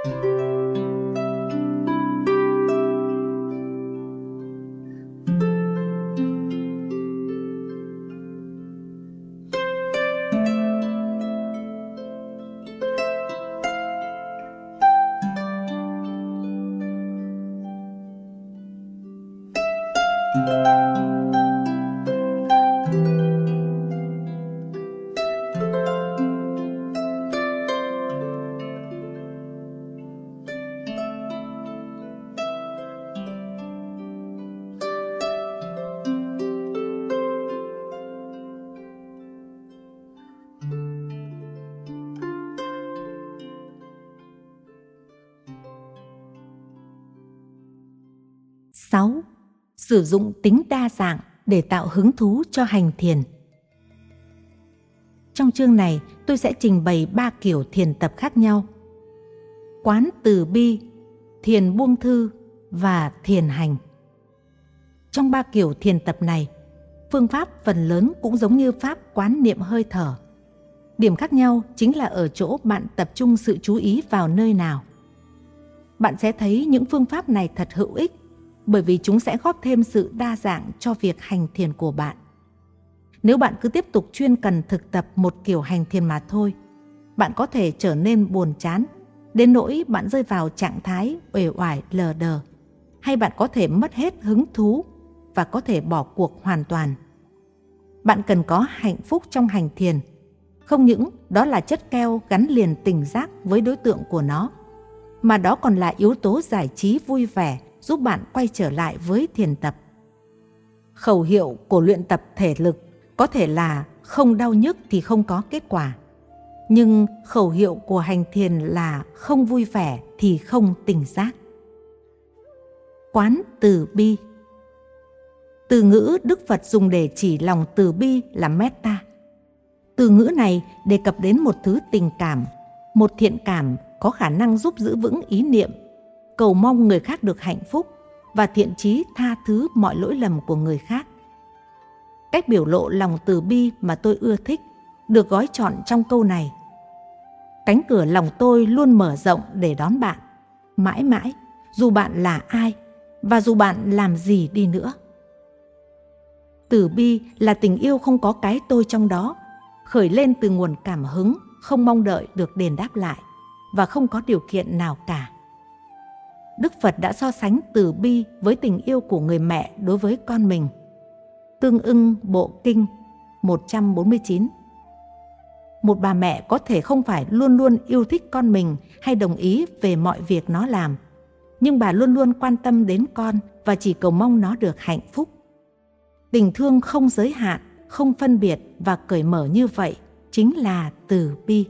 6. Sử dụng tính đa dạng để tạo hứng thú cho hành thiền. Trong chương này, tôi sẽ trình bày 3 kiểu thiền tập khác nhau: quán từ bi, thiền buông thư và thiền hành. Trong 3 kiểu thiền tập này, phương pháp phần lớn cũng giống như pháp quán niệm hơi thở. Điểm khác nhau chính là ở chỗ bạn tập trung sự chú ý vào nơi nào. Bạn sẽ thấy những phương pháp này thật hữu ích, bởi vì chúng sẽ góp thêm sự đa dạng cho việc hành thiền của bạn. Nếu bạn cứ tiếp tục chuyên cần thực tập một kiểu hành thiền mà thôi, bạn có thể trở nên buồn chán, đến nỗi bạn rơi vào trạng thái uể oải lờ đờ, hay bạn có thể mất hết hứng thú và có thể bỏ cuộc hoàn toàn. Bạn cần có hạnh phúc trong hành thiền. Không những đó là chất keo gắn liền tỉnh giác với đối tượng của nó, mà đó còn là yếu tố giải trí vui vẻ giúp bạn quay trở lại với thiền tập. Khẩu hiệu của luyện tập thể lực có thể là không đau nhức thì không có kết quả. Nhưng khẩu hiệu của hành thiền là không vui vẻ thì không tỉnh giác. Quán từ bi. Từ ngữ Đức Phật dùng để chỉ lòng từ bi là metta. Từ ngữ này đề cập đến một thứ tình cảm, một thiện cảm có khả năng giúp giữ vững ý niệm, cầu mong người khác được hạnh phúc và thiện chí tha thứ mọi lỗi lầm của người khác. Cách biểu lộ lòng từ bi mà tôi ưa thích được gói trọn trong câu này: cánh cửa lòng tôi luôn mở rộng để đón bạn, mãi mãi, dù bạn là ai và dù bạn làm gì đi nữa. Từ bi là tình yêu không có cái tôi trong đó, khởi lên từ nguồn cảm hứng, không mong đợi được đền đáp lại và không có điều kiện nào cả. Đức Phật đã so sánh từ bi với tình yêu của người mẹ đối với con mình. Tương ưng Bộ Kinh 149. Một bà mẹ có thể không phải luôn luôn yêu thích con mình hay đồng ý về mọi việc nó làm, nhưng bà luôn luôn quan tâm đến con và chỉ cầu mong nó được hạnh phúc. Tình thương không giới hạn, không phân biệt và cởi mở như vậy chính là từ bi.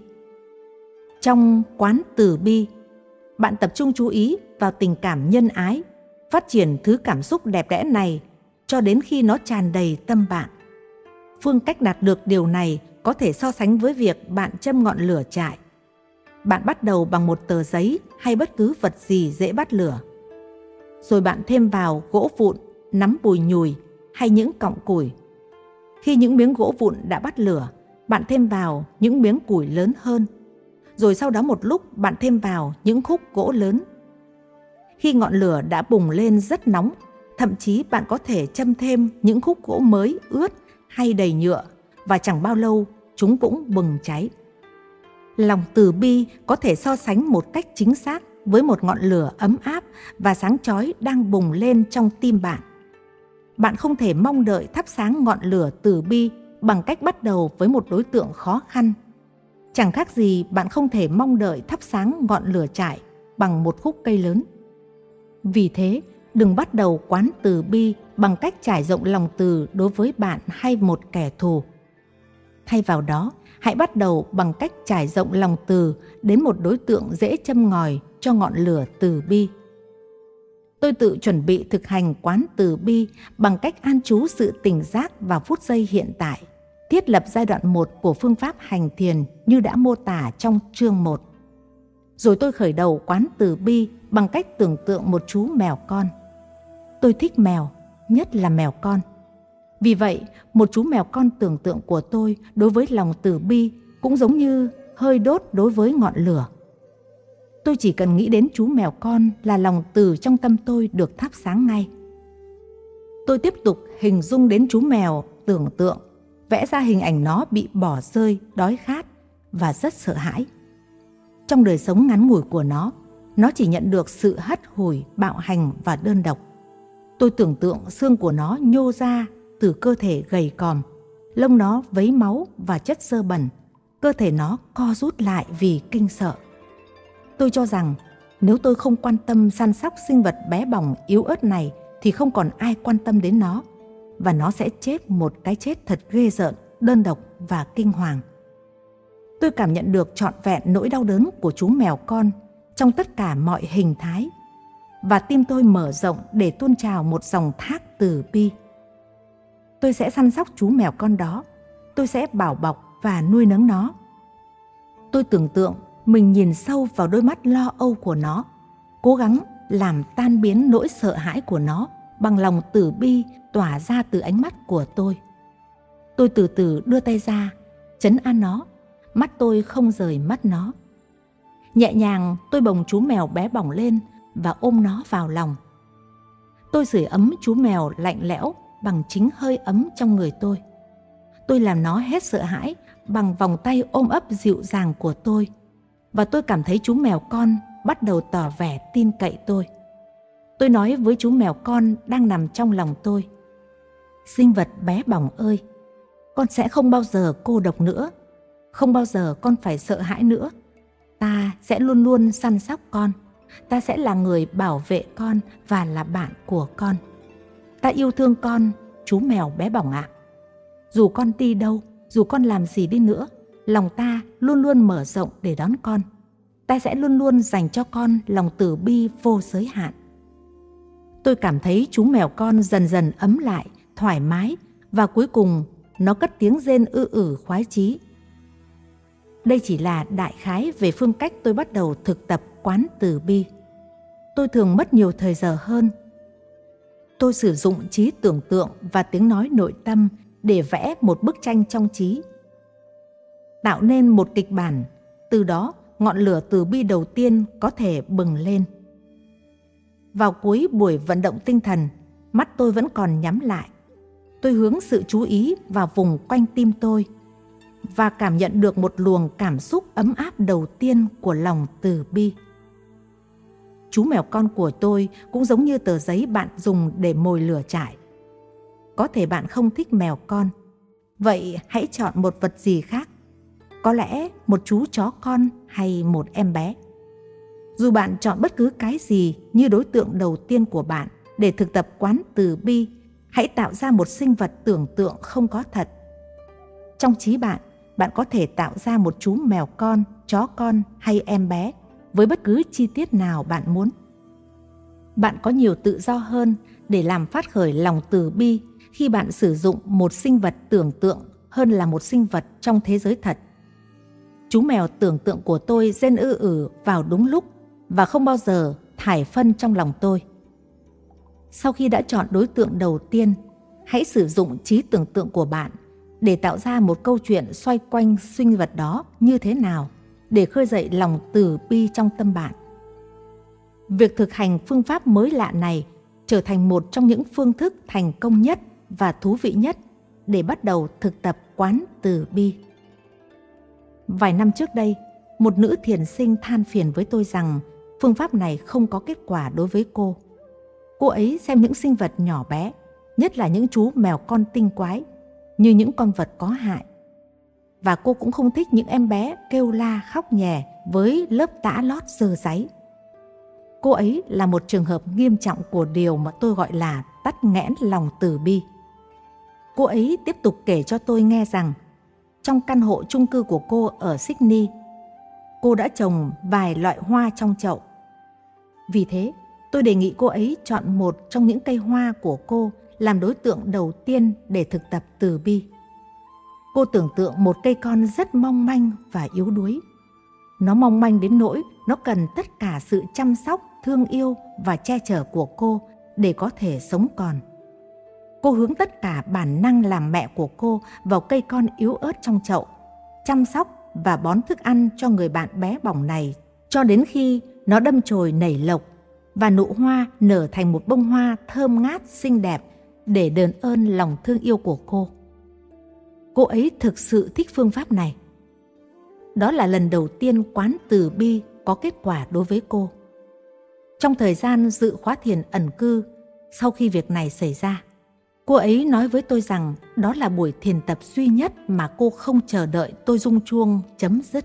Trong quán từ bi, bạn tập trung chú ý vào tình cảm nhân ái, phát triển thứ cảm xúc đẹp đẽ này cho đến khi nó tràn đầy tâm bạn. Phương cách đạt được điều này có thể so sánh với việc bạn châm ngọn lửa trại. Bạn bắt đầu bằng một tờ giấy hay bất cứ vật gì dễ bắt lửa. Rồi bạn thêm vào gỗ vụn, nắm bùi nhùi hay những cọng củi. Khi những miếng gỗ vụn đã bắt lửa, bạn thêm vào những miếng củi lớn hơn. Rồi sau đó một lúc bạn thêm vào những khúc gỗ lớn. Khi ngọn lửa đã bùng lên rất nóng, thậm chí bạn có thể châm thêm những khúc gỗ mới ướt hay đầy nhựa và chẳng bao lâu chúng cũng bừng cháy. Lòng từ bi có thể so sánh một cách chính xác với một ngọn lửa ấm áp và sáng chói đang bùng lên trong tim bạn. Bạn không thể mong đợi thắp sáng ngọn lửa từ bi bằng cách bắt đầu với một đối tượng khó khăn. Chẳng khác gì bạn không thể mong đợi thắp sáng ngọn lửa trại bằng một khúc cây lớn. Vì thế, đừng bắt đầu quán từ bi bằng cách trải rộng lòng từ đối với bạn hay một kẻ thù. Thay vào đó, hãy bắt đầu bằng cách trải rộng lòng từ đến một đối tượng dễ châm ngòi cho ngọn lửa từ bi. Tôi tự chuẩn bị thực hành quán từ bi bằng cách an trú sự tỉnh giác vào phút giây hiện tại, thiết lập giai đoạn 1 của phương pháp hành thiền như đã mô tả trong chương 1. Rồi tôi khởi đầu quán từ bi bằng cách tưởng tượng một chú mèo con. Tôi thích mèo, nhất là mèo con. Vì vậy, một chú mèo con tưởng tượng của tôi đối với lòng từ bi cũng giống như hơi đốt đối với ngọn lửa. Tôi chỉ cần nghĩ đến chú mèo con là lòng từ trong tâm tôi được thắp sáng ngay. Tôi tiếp tục hình dung đến chú mèo, tưởng tượng, vẽ ra hình ảnh nó bị bỏ rơi, đói khát và rất sợ hãi. Trong đời sống ngắn ngủi của nó chỉ nhận được sự hất hủi, bạo hành và đơn độc. Tôi tưởng tượng xương của nó nhô ra từ cơ thể gầy còm, lông nó vấy máu và chất xơ bẩn, cơ thể nó co rút lại vì kinh sợ. Tôi cho rằng nếu tôi không quan tâm săn sóc sinh vật bé bỏng yếu ớt này thì không còn ai quan tâm đến nó, và nó sẽ chết một cái chết thật ghê rợn, đơn độc và kinh hoàng. Tôi cảm nhận được trọn vẹn nỗi đau đớn của chú mèo con trong tất cả mọi hình thái, và tim tôi mở rộng để tuôn trào một dòng thác từ bi. Tôi sẽ săn sóc chú mèo con đó, tôi sẽ bảo bọc và nuôi nấng nó. Tôi tưởng tượng mình nhìn sâu vào đôi mắt lo âu của nó, cố gắng làm tan biến nỗi sợ hãi của nó bằng lòng từ bi tỏa ra từ ánh mắt của tôi. Tôi từ từ đưa tay ra, trấn an nó, mắt tôi không rời mắt nó. Nhẹ nhàng tôi bồng chú mèo bé bỏng lên và ôm nó vào lòng. Tôi sưởi ấm chú mèo lạnh lẽo bằng chính hơi ấm trong người tôi. Tôi làm nó hết sợ hãi bằng vòng tay ôm ấp dịu dàng của tôi, và tôi cảm thấy chú mèo con bắt đầu tỏ vẻ tin cậy tôi. Tôi nói với chú mèo con đang nằm trong lòng tôi: sinh vật bé bỏng ơi, con sẽ không bao giờ cô độc nữa, không bao giờ con phải sợ hãi nữa. Ta sẽ luôn luôn săn sóc con, ta sẽ là người bảo vệ con và là bạn của con. Ta yêu thương con, chú mèo bé bỏng ạ. Dù con đi đâu, dù con làm gì đi nữa, lòng ta luôn luôn mở rộng để đón con. Ta sẽ luôn luôn dành cho con lòng từ bi vô giới hạn. Tôi cảm thấy chú mèo con dần dần ấm lại, thoải mái, và cuối cùng nó cất tiếng rên khoái chí. Đây chỉ là đại khái về phương cách tôi bắt đầu thực tập quán từ bi. Tôi thường mất nhiều thời giờ hơn. Tôi sử dụng trí tưởng tượng và tiếng nói nội tâm để vẽ một bức tranh trong trí, tạo nên một kịch bản. Từ đó, ngọn lửa từ bi đầu tiên có thể bừng lên. Vào cuối buổi vận động tinh thần, mắt tôi vẫn còn nhắm lại. Tôi hướng sự chú ý vào vùng quanh tim tôi và cảm nhận được một luồng cảm xúc ấm áp đầu tiên của lòng từ bi. Chú mèo con của tôi cũng giống như tờ giấy bạn dùng để mồi lửa trại. Có thể bạn không thích mèo con, vậy hãy chọn một vật gì khác. Có lẽ một chú chó con hay một em bé. Dù bạn chọn bất cứ cái gì như đối tượng đầu tiên của bạn để thực tập quán từ bi, hãy tạo ra một sinh vật tưởng tượng không có thật. Trong trí bạn, bạn có thể tạo ra một chú mèo con, chó con hay em bé với bất cứ chi tiết nào bạn muốn. Bạn có nhiều tự do hơn để làm phát khởi lòng từ bi khi bạn sử dụng một sinh vật tưởng tượng hơn là một sinh vật trong thế giới thật. Chú mèo tưởng tượng của tôi rên vào đúng lúc và không bao giờ thải phân trong lòng tôi. Sau khi đã chọn đối tượng đầu tiên, hãy sử dụng trí tưởng tượng của bạn để tạo ra một câu chuyện xoay quanh sinh vật đó như thế nào để khơi dậy lòng từ bi trong tâm bạn. Việc thực hành phương pháp mới lạ này trở thành một trong những phương thức thành công nhất và thú vị nhất để bắt đầu thực tập quán từ bi. Vài năm trước đây, một nữ thiền sinh than phiền với tôi rằng phương pháp này không có kết quả đối với cô. Cô ấy xem những sinh vật nhỏ bé, nhất là những chú mèo con tinh quái, như những con vật có hại. Và cô cũng không thích những em bé kêu la khóc nhè với lớp tã lót dơ dáy. Cô ấy là một trường hợp nghiêm trọng của điều mà tôi gọi là tắc nghẽn lòng từ bi. Cô ấy tiếp tục kể cho tôi nghe rằng trong căn hộ chung cư của cô ở Sydney, cô đã trồng vài loại hoa trong chậu. Vì thế, tôi đề nghị cô ấy chọn một trong những cây hoa của cô làm đối tượng đầu tiên để thực tập từ bi. Cô tưởng tượng một cây con rất mong manh và yếu đuối. Nó mong manh đến nỗi nó cần tất cả sự chăm sóc, thương yêu và che chở của cô để có thể sống còn. Cô hướng tất cả bản năng làm mẹ của cô vào cây con yếu ớt trong chậu, chăm sóc và bón thức ăn cho người bạn bé bỏng này cho đến khi nó đâm chồi nảy lộc và nụ hoa nở thành một bông hoa thơm ngát xinh đẹp để đền ơn lòng thương yêu của cô. Cô ấy thực sự thích phương pháp này. Đó là lần đầu tiên quán từ bi có kết quả đối với cô. Trong thời gian dự khóa thiền ẩn cư, sau khi việc này xảy ra, cô ấy nói với tôi rằng đó là buổi thiền tập duy nhất mà cô không chờ đợi tôi rung chuông chấm dứt.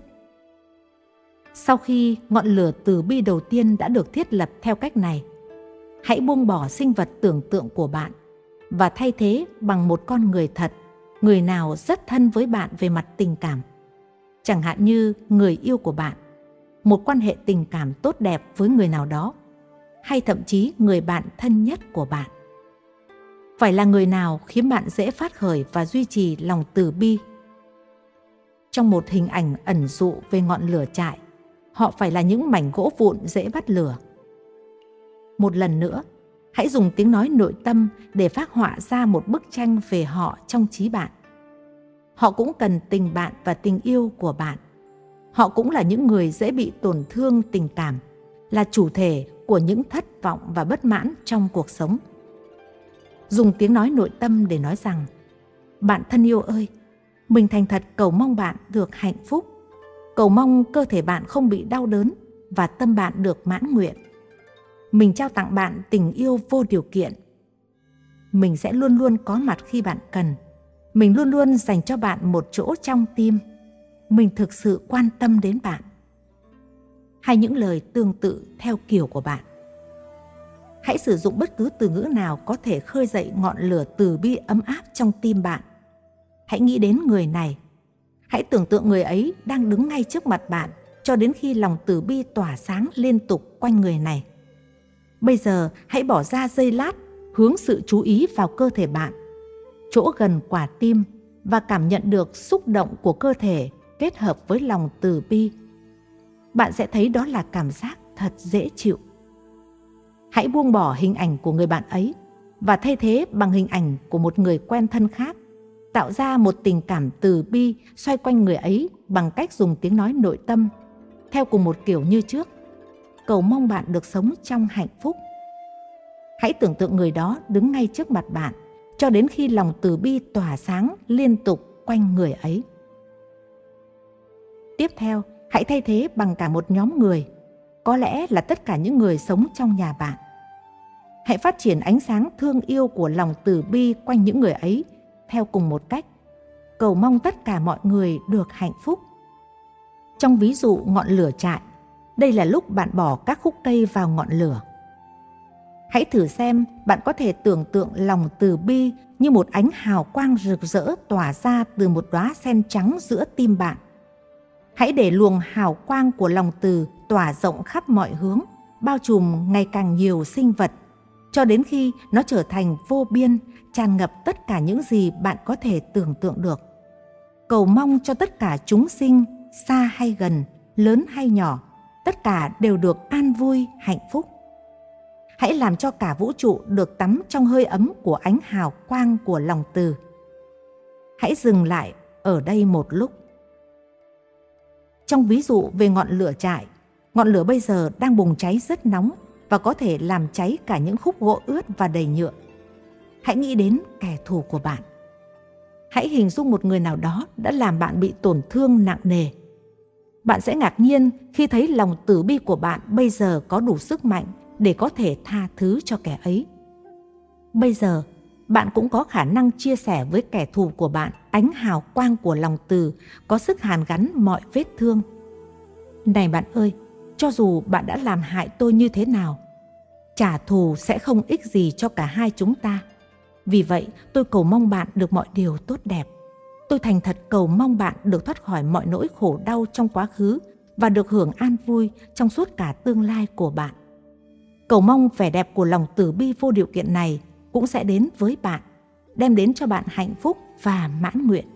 Sau khi ngọn lửa từ bi đầu tiên đã được thiết lập theo cách này, hãy buông bỏ sinh vật tưởng tượng của bạn và thay thế bằng một con người thật, người nào rất thân với bạn về mặt tình cảm. Chẳng hạn như người yêu của bạn, một quan hệ tình cảm tốt đẹp với người nào đó, hay thậm chí người bạn thân nhất của bạn. Phải là người nào khiến bạn dễ phát khởi và duy trì lòng từ bi. Trong một hình ảnh ẩn dụ về ngọn lửa trại, họ phải là những mảnh gỗ vụn dễ bắt lửa. Một lần nữa, hãy dùng tiếng nói nội tâm để phác họa ra một bức tranh về họ trong trí bạn. Họ cũng cần tình bạn và tình yêu của bạn. Họ cũng là những người dễ bị tổn thương tình cảm, là chủ thể của những thất vọng và bất mãn trong cuộc sống. Dùng tiếng nói nội tâm để nói rằng: bạn thân yêu ơi, mình thành thật cầu mong bạn được hạnh phúc, cầu mong cơ thể bạn không bị đau đớn và tâm bạn được mãn nguyện. Mình trao tặng bạn tình yêu vô điều kiện. Mình sẽ luôn luôn có mặt khi bạn cần. Mình luôn luôn dành cho bạn một chỗ trong tim. Mình thực sự quan tâm đến bạn. Hay những lời tương tự theo kiểu của bạn. Hãy sử dụng bất cứ từ ngữ nào có thể khơi dậy ngọn lửa từ bi ấm áp trong tim bạn. Hãy nghĩ đến người này. Hãy tưởng tượng người ấy đang đứng ngay trước mặt bạn cho đến khi lòng từ bi tỏa sáng liên tục quanh người này. Bây giờ hãy bỏ ra giây lát, hướng sự chú ý vào cơ thể bạn, chỗ gần quả tim, và cảm nhận được xúc động của cơ thể kết hợp với lòng từ bi. Bạn sẽ thấy đó là cảm giác thật dễ chịu. Hãy buông bỏ hình ảnh của người bạn ấy và thay thế bằng hình ảnh của một người quen thân khác. Tạo ra một tình cảm từ bi xoay quanh người ấy bằng cách dùng tiếng nói nội tâm, theo cùng một kiểu như trước, cầu mong bạn được sống trong hạnh phúc. Hãy tưởng tượng người đó đứng ngay trước mặt bạn cho đến khi lòng từ bi tỏa sáng liên tục quanh người ấy. Tiếp theo, hãy thay thế bằng cả một nhóm người, có lẽ là tất cả những người sống trong nhà bạn. Hãy phát triển ánh sáng thương yêu của lòng từ bi quanh những người ấy theo cùng một cách, cầu mong tất cả mọi người được hạnh phúc. Trong ví dụ ngọn lửa trại, đây là lúc bạn bỏ các khúc cây vào ngọn lửa. Hãy thử xem bạn có thể tưởng tượng lòng từ bi như một ánh hào quang rực rỡ tỏa ra từ một đóa sen trắng giữa tim bạn. Hãy để luồng hào quang của lòng từ tỏa rộng khắp mọi hướng, bao trùm ngày càng nhiều sinh vật, cho đến khi nó trở thành vô biên, tràn ngập tất cả những gì bạn có thể tưởng tượng được. Cầu mong cho tất cả chúng sinh, xa hay gần, lớn hay nhỏ, tất cả đều được an vui, hạnh phúc. Hãy làm cho cả vũ trụ được tắm trong hơi ấm của ánh hào quang của lòng từ. Hãy dừng lại ở đây một lúc. Trong ví dụ về ngọn lửa trại, ngọn lửa bây giờ đang bùng cháy rất nóng và có thể làm cháy cả những khúc gỗ ướt và đầy nhựa. Hãy nghĩ đến kẻ thù của bạn. Hãy hình dung một người nào đó đã làm bạn bị tổn thương nặng nề. Bạn sẽ ngạc nhiên khi thấy lòng từ bi của bạn bây giờ có đủ sức mạnh để có thể tha thứ cho kẻ ấy. Bây giờ, bạn cũng có khả năng chia sẻ với kẻ thù của bạn ánh hào quang của lòng từ có sức hàn gắn mọi vết thương. Này bạn ơi, cho dù bạn đã làm hại tôi như thế nào, trả thù sẽ không ích gì cho cả hai chúng ta. Vì vậy, tôi cầu mong bạn được mọi điều tốt đẹp. Tôi thành thật cầu mong bạn được thoát khỏi mọi nỗi khổ đau trong quá khứ và được hưởng an vui trong suốt cả tương lai của bạn. Cầu mong vẻ đẹp của lòng từ bi vô điều kiện này cũng sẽ đến với bạn, đem đến cho bạn hạnh phúc và mãn nguyện.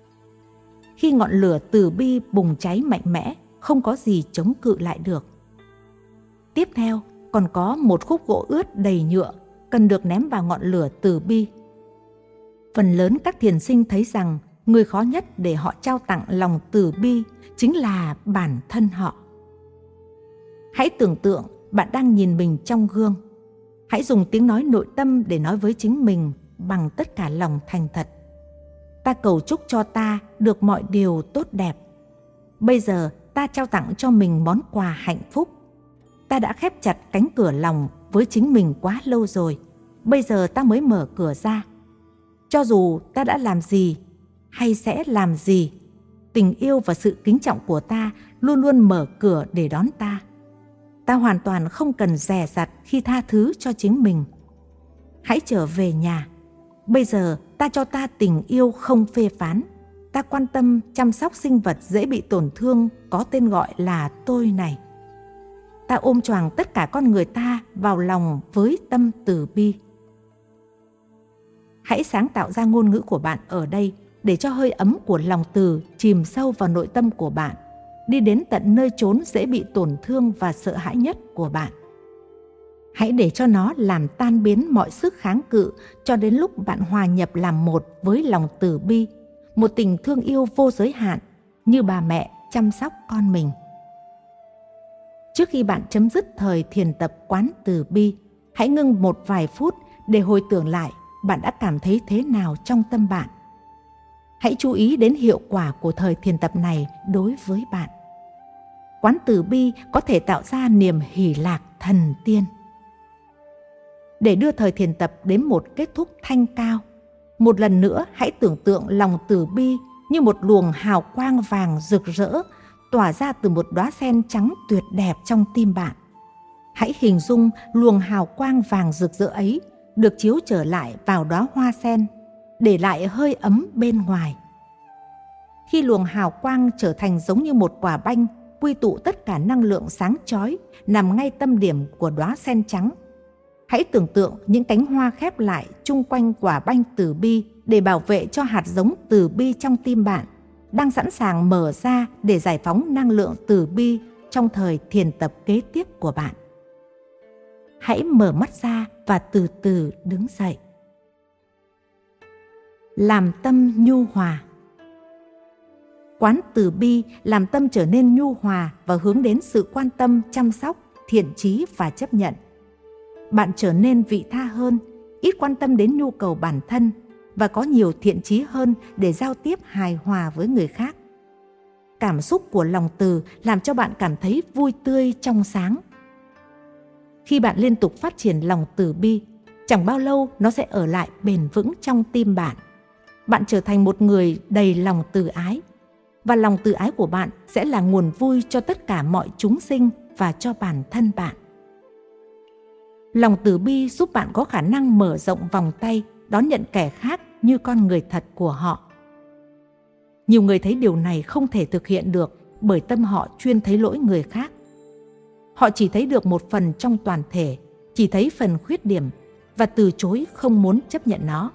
Khi ngọn lửa từ bi bùng cháy mạnh mẽ, không có gì chống cự lại được. Tiếp theo, còn có một khúc gỗ ướt đầy nhựa cần được ném vào ngọn lửa từ bi. Phần lớn các thiền sinh thấy rằng người khó nhất để họ trao tặng lòng từ bi chính là bản thân họ. Hãy tưởng tượng bạn đang nhìn mình trong gương. Hãy dùng tiếng nói nội tâm để nói với chính mình bằng tất cả lòng thành thật. Ta cầu chúc cho ta được mọi điều tốt đẹp. Bây giờ ta trao tặng cho mình món quà hạnh phúc. Ta đã khép chặt cánh cửa lòng với chính mình quá lâu rồi. Bây giờ ta mới mở cửa ra. Cho dù ta đã làm gì hay sẽ làm gì, tình yêu và sự kính trọng của ta luôn luôn mở cửa để đón ta. Ta hoàn toàn không cần dè dặt khi tha thứ cho chính mình. Hãy trở về nhà. Bây giờ ta cho ta tình yêu không phê phán. Ta quan tâm chăm sóc sinh vật dễ bị tổn thương có tên gọi là tôi này. Ta ôm choàng tất cả con người ta vào lòng với tâm từ bi. Hãy sáng tạo ra ngôn ngữ của bạn ở đây để cho hơi ấm của lòng từ chìm sâu vào nội tâm của bạn, đi đến tận nơi chốn dễ bị tổn thương và sợ hãi nhất của bạn. Hãy để cho nó làm tan biến mọi sức kháng cự cho đến lúc bạn hòa nhập làm một với lòng từ bi, một tình thương yêu vô giới hạn như bà mẹ chăm sóc con mình. Trước khi bạn chấm dứt thời thiền tập quán từ bi, hãy ngưng một vài phút để hồi tưởng lại bạn đã cảm thấy thế nào trong tâm bạn. Hãy chú ý đến hiệu quả của thời thiền tập này đối với bạn. Quán từ bi có thể tạo ra niềm hỷ lạc thần tiên. Để đưa thời thiền tập đến một kết thúc thanh cao, một lần nữa hãy tưởng tượng lòng từ bi như một luồng hào quang vàng rực rỡ tỏa ra từ một đóa sen trắng tuyệt đẹp trong tim bạn. Hãy hình dung luồng hào quang vàng rực rỡ ấy được chiếu trở lại vào đóa hoa sen, để lại hơi ấm bên ngoài. Khi luồng hào quang trở thành giống như một quả banh, quy tụ tất cả năng lượng sáng chói nằm ngay tâm điểm của đóa sen trắng. Hãy tưởng tượng những cánh hoa khép lại chung quanh quả banh từ bi để bảo vệ cho hạt giống từ bi trong tim bạn, đang sẵn sàng mở ra để giải phóng năng lượng từ bi trong thời thiền tập kế tiếp của bạn. Hãy mở mắt ra và từ từ đứng dậy. Làm tâm nhu hòa. Quán từ bi làm tâm trở nên nhu hòa và hướng đến sự quan tâm, chăm sóc, thiện chí và chấp nhận. Bạn trở nên vị tha hơn, ít quan tâm đến nhu cầu bản thân và có nhiều thiện chí hơn để giao tiếp hài hòa với người khác. Cảm xúc của lòng từ làm cho bạn cảm thấy vui tươi trong sáng. Khi bạn liên tục phát triển lòng từ bi, chẳng bao lâu nó sẽ ở lại bền vững trong tim bạn. Bạn trở thành một người đầy lòng từ ái, và lòng từ ái của bạn sẽ là nguồn vui cho tất cả mọi chúng sinh và cho bản thân bạn. Lòng từ bi giúp bạn có khả năng mở rộng vòng tay, đón nhận kẻ khác như con người thật của họ. Nhiều người thấy điều này không thể thực hiện được bởi tâm họ chuyên thấy lỗi người khác. Họ chỉ thấy được một phần trong toàn thể, chỉ thấy phần khuyết điểm và từ chối không muốn chấp nhận nó.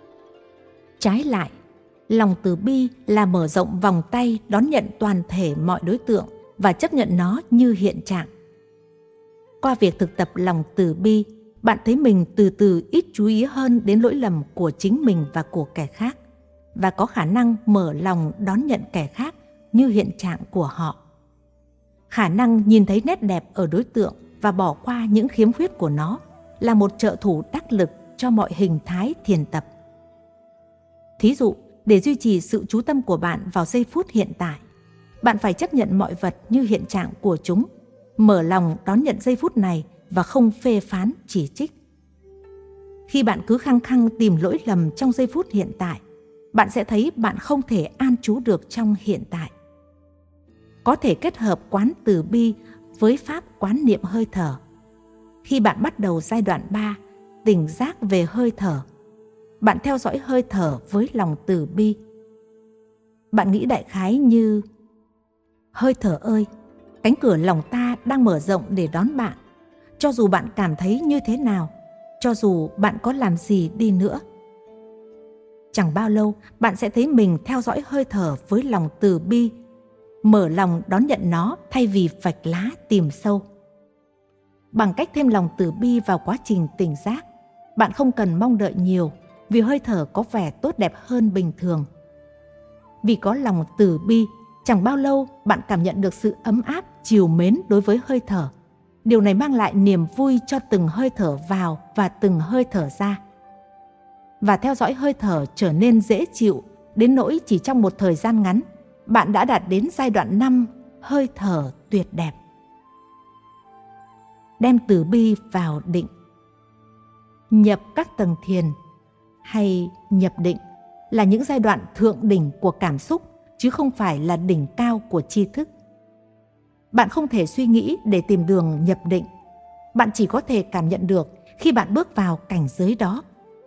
Trái lại, lòng từ bi là mở rộng vòng tay đón nhận toàn thể mọi đối tượng và chấp nhận nó như hiện trạng. Qua việc thực tập lòng từ bi, bạn thấy mình từ từ ít chú ý hơn đến lỗi lầm của chính mình và của kẻ khác, và có khả năng mở lòng đón nhận kẻ khác như hiện trạng của họ. Khả năng nhìn thấy nét đẹp ở đối tượng và bỏ qua những khiếm khuyết của nó là một trợ thủ đắc lực cho mọi hình thái thiền tập. Thí dụ, để duy trì sự chú tâm của bạn vào giây phút hiện tại, bạn phải chấp nhận mọi vật như hiện trạng của chúng, mở lòng đón nhận giây phút này và không phê phán chỉ trích. Khi bạn cứ khăng khăng tìm lỗi lầm trong giây phút hiện tại, bạn sẽ thấy bạn không thể an trú được trong hiện tại. Có thể kết hợp quán từ bi với pháp quán niệm hơi thở. Khi bạn bắt đầu giai đoạn 3, tỉnh giác về hơi thở, bạn theo dõi hơi thở với lòng từ bi. Bạn nghĩ đại khái như: hơi thở ơi, cánh cửa lòng ta đang mở rộng để đón bạn, cho dù bạn cảm thấy như thế nào, cho dù bạn có làm gì đi nữa. Chẳng bao lâu bạn sẽ thấy mình theo dõi hơi thở với lòng từ bi, mở lòng đón nhận nó thay vì vạch lá tìm sâu. Bằng cách thêm lòng từ bi vào quá trình tỉnh giác, bạn không cần mong đợi nhiều vì hơi thở có vẻ tốt đẹp hơn bình thường. Vì có lòng từ bi, chẳng bao lâu bạn cảm nhận được sự ấm áp, trìu mến đối với hơi thở Điều này mang lại niềm vui cho từng hơi thở vào và từng hơi thở ra. Và theo dõi hơi thở trở nên dễ chịu đến nỗi chỉ trong một thời gian ngắn, bạn đã đạt đến giai đoạn 5 hơi thở tuyệt đẹp. Đem từ bi vào định. Nhập các tầng thiền hay nhập định là những giai đoạn thượng đỉnh của cảm xúc, chứ không phải là đỉnh cao của tri thức. Bạn không thể suy nghĩ để tìm đường nhập định. Bạn chỉ có thể cảm nhận được khi bạn bước vào cảnh giới đó.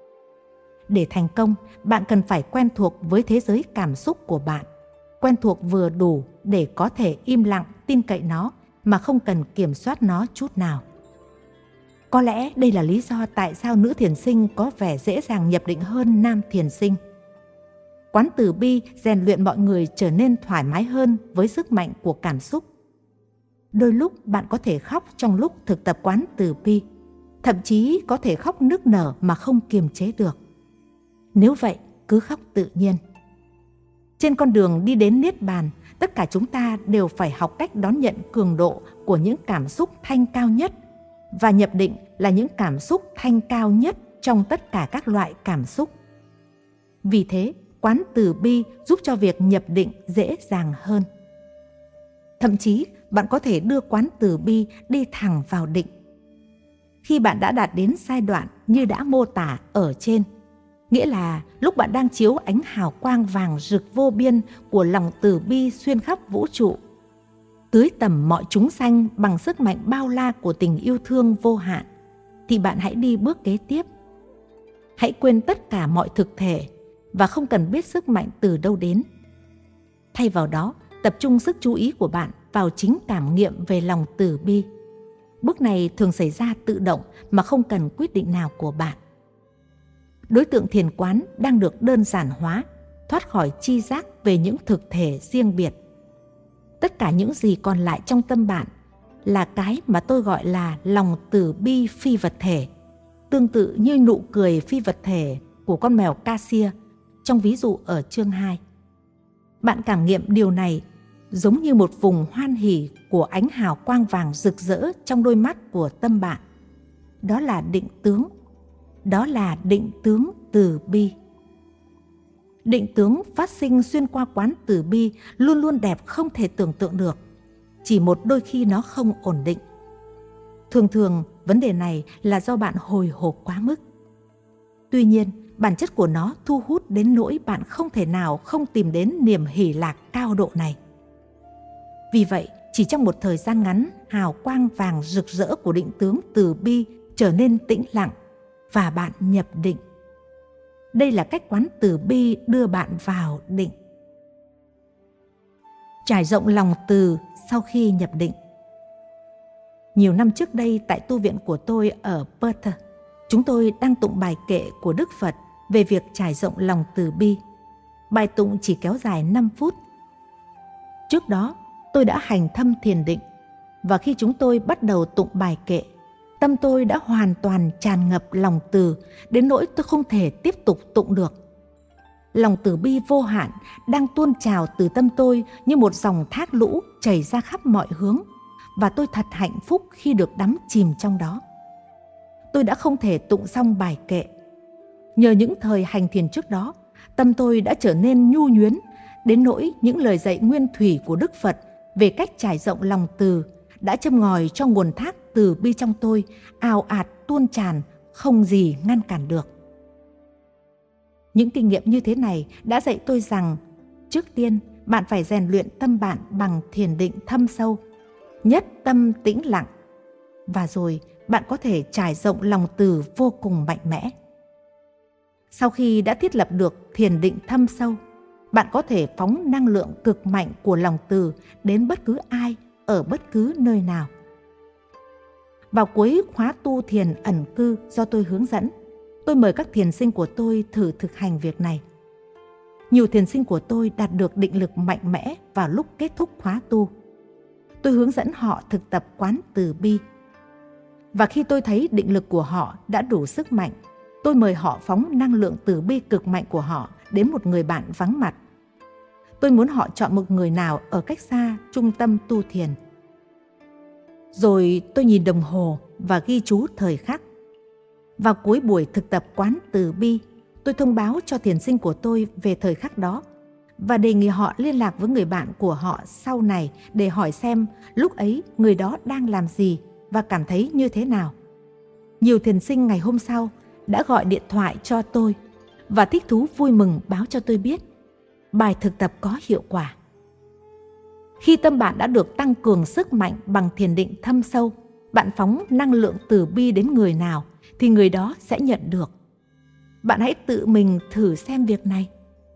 Để thành công, bạn cần phải quen thuộc với thế giới cảm xúc của bạn, quen thuộc vừa đủ để có thể im lặng tin cậy nó mà không cần kiểm soát nó chút nào. Có lẽ đây là lý do tại sao nữ thiền sinh có vẻ dễ dàng nhập định hơn nam thiền sinh. Quán từ bi rèn luyện mọi người trở nên thoải mái hơn với sức mạnh của cảm xúc. Đôi lúc bạn có thể khóc trong lúc thực tập quán từ bi, thậm chí có thể khóc nức nở mà không kiềm chế được. Nếu vậy, cứ khóc tự nhiên. Trên con đường đi đến Niết Bàn, tất cả chúng ta đều phải học cách đón nhận cường độ của những cảm xúc thanh cao nhất, và nhập định là những cảm xúc thanh cao nhất trong tất cả các loại cảm xúc. Vì thế, quán từ bi giúp cho việc nhập định dễ dàng hơn. Thậm chí, bạn có thể đưa quán từ bi đi thẳng vào định. Khi bạn đã đạt đến giai đoạn như đã mô tả ở trên, nghĩa là lúc bạn đang chiếu ánh hào quang vàng rực vô biên của lòng từ bi xuyên khắp vũ trụ, tưới tầm mọi chúng sanh bằng sức mạnh bao la của tình yêu thương vô hạn, thì bạn hãy đi bước kế tiếp. Hãy quên tất cả mọi thực thể và không cần biết sức mạnh từ đâu đến. Thay vào đó, tập trung sức chú ý của bạn vào chính cảm nghiệm về lòng từ bi. Bước này thường xảy ra tự động mà không cần quyết định nào của bạn. Đối tượng thiền quán đang được đơn giản hóa, thoát khỏi tri giác về những thực thể riêng biệt. Tất cả những gì còn lại trong tâm bạn là cái mà tôi gọi là lòng từ bi phi vật thể, tương tự như nụ cười phi vật thể của con mèo Cassia trong ví dụ ở chương 2. Bạn cảm nghiệm điều này giống như một vùng hoan hỉ của ánh hào quang vàng rực rỡ trong đôi mắt của tâm bạn. Đó là định tướng. Đó là định tướng từ bi. Định tướng phát sinh xuyên qua quán từ bi luôn luôn đẹp không thể tưởng tượng được. Chỉ một đôi khi nó không ổn định. Thường thường, vấn đề này là do bạn hồi hộp quá mức. Tuy nhiên, bản chất của nó thu hút đến nỗi bạn không thể nào không tìm đến niềm hỷ lạc cao độ này. Vì vậy, chỉ trong một thời gian ngắn, hào quang vàng rực rỡ của định tướng từ bi trở nên tĩnh lặng và bạn nhập định. Đây là cách quán từ bi đưa bạn vào định. Trải rộng lòng từ sau khi nhập định. Nhiều năm trước đây tại tu viện của tôi ở Perth, chúng tôi đang tụng bài kệ của Đức Phật về việc trải rộng lòng từ bi. Bài tụng chỉ kéo dài 5 phút. Trước đó, tôi đã hành thâm thiền định, và khi chúng tôi bắt đầu tụng bài kệ, tâm tôi đã hoàn toàn tràn ngập lòng từ đến nỗi tôi không thể tiếp tục tụng được. Lòng từ bi vô hạn đang tuôn trào từ tâm tôi như một dòng thác lũ chảy ra khắp mọi hướng, và tôi thật hạnh phúc khi được đắm chìm trong đó. Tôi đã không thể tụng xong bài kệ. Nhờ những thời hành thiền trước đó, tâm tôi đã trở nên nhu nhuyến đến nỗi những lời dạy nguyên thủy của Đức Phật về cách trải rộng lòng từ đã châm ngòi cho nguồn thác từ bi trong tôi ào ạt tuôn tràn, không gì ngăn cản được. Những kinh nghiệm như thế này đã dạy tôi rằng trước tiên bạn phải rèn luyện tâm bạn bằng thiền định thâm sâu, nhất tâm tĩnh lặng, và rồi bạn có thể trải rộng lòng từ vô cùng mạnh mẽ. Sau khi đã thiết lập được thiền định thâm sâu, bạn có thể phóng năng lượng cực mạnh của lòng từ đến bất cứ ai, ở bất cứ nơi nào. Vào cuối khóa tu thiền ẩn cư do tôi hướng dẫn, tôi mời các thiền sinh của tôi thử thực hành việc này. Nhiều thiền sinh của tôi đạt được định lực mạnh mẽ vào lúc kết thúc khóa tu. Tôi hướng dẫn họ thực tập quán từ bi. Và khi tôi thấy định lực của họ đã đủ sức mạnh, tôi mời họ phóng năng lượng từ bi cực mạnh của họ đến một người bạn vắng mặt. Tôi muốn họ chọn một người nào ở cách xa trung tâm tu thiền. Rồi tôi nhìn đồng hồ và ghi chú thời khắc. Vào cuối buổi thực tập quán từ bi, tôi thông báo cho thiền sinh của tôi về thời khắc đó và đề nghị họ liên lạc với người bạn của họ sau này để hỏi xem lúc ấy người đó đang làm gì và cảm thấy như thế nào. Nhiều thiền sinh ngày hôm sau đã gọi điện thoại cho tôi và thích thú vui mừng báo cho tôi biết bài thực tập có hiệu quả. Khi tâm bạn đã được tăng cường sức mạnh bằng thiền định thâm sâu, bạn phóng năng lượng từ bi đến người nào thì người đó sẽ nhận được. Bạn hãy tự mình thử xem việc này.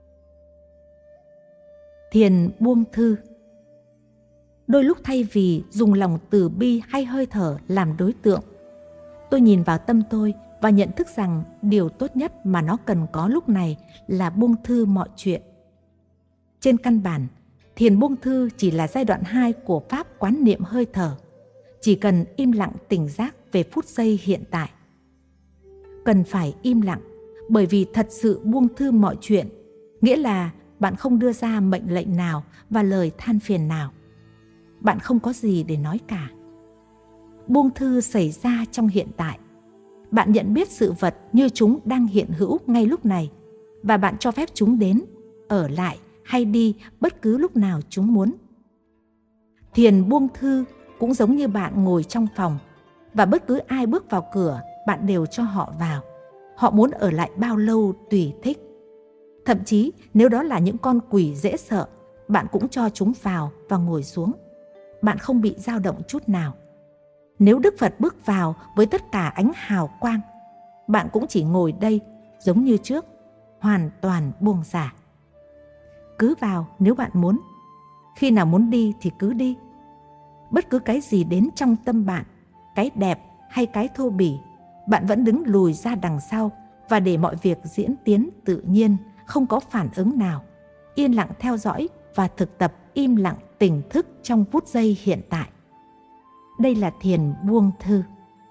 Thiền buông thư. Đôi lúc thay vì dùng lòng từ bi hay hơi thở làm đối tượng, tôi nhìn vào tâm tôi và nhận thức rằng điều tốt nhất mà nó cần có lúc này là buông thư mọi chuyện. Trên căn bản, thiền buông thư chỉ là giai đoạn 2 của pháp quán niệm hơi thở. Chỉ cần im lặng tỉnh giác về phút giây hiện tại. Cần phải im lặng, bởi vì thật sự buông thư mọi chuyện, nghĩa là bạn không đưa ra mệnh lệnh nào và lời than phiền nào. Bạn không có gì để nói cả. Buông thư xảy ra trong hiện tại. Bạn nhận biết sự vật như chúng đang hiện hữu ngay lúc này và bạn cho phép chúng đến, ở lại hay đi bất cứ lúc nào chúng muốn. Thiền buông thư cũng giống như bạn ngồi trong phòng và bất cứ ai bước vào cửa, bạn đều cho họ vào. Họ muốn ở lại bao lâu tùy thích. Thậm chí nếu đó là những con quỷ dễ sợ, bạn cũng cho chúng vào và ngồi xuống. Bạn không bị dao động chút nào. Nếu Đức Phật bước vào với tất cả ánh hào quang, bạn cũng chỉ ngồi đây giống như trước, hoàn toàn buông xả. Cứ vào nếu bạn muốn. Khi nào muốn đi thì cứ đi. Bất cứ cái gì đến trong tâm bạn, cái đẹp hay cái thô bỉ, bạn vẫn đứng lùi ra đằng sau và để mọi việc diễn tiến tự nhiên, không có phản ứng nào. Yên lặng theo dõi và thực tập im lặng tỉnh thức trong phút giây hiện tại. Đây là thiền buông thư.